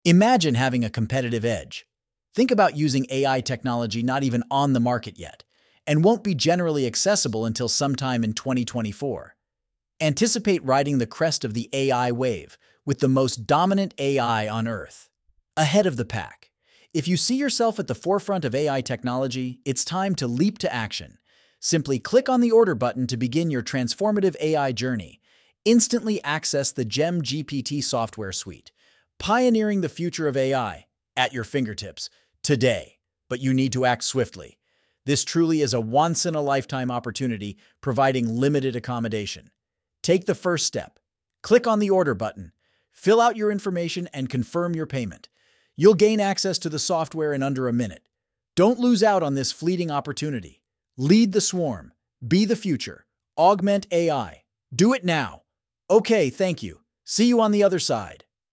Imagine having a competitive edge. Think about using AI technology not even on the market yet, and won't be generally accessible until sometime in 2024. Anticipate riding the crest of the AI wave with the most dominant AI on Earth. Ahead of the pack. If you see yourself at the forefront of AI technology, it's time to leap to action. Simply click on the order button to begin your transformative AI journey. Instantly access the GEM GPT software suite, pioneering the future of AI at your fingertips today. But you need to act swiftly. This truly is a once-in-a-lifetime opportunity, providing limited accommodation. Take the first step. Click on the order button. Fill out your information and confirm your payment. You'll gain access to the software in under a minute. Don't lose out on this fleeting opportunity. Lead the swarm. Be the future. Augment AI. Do it now. Okay, thank you. See you on the other side.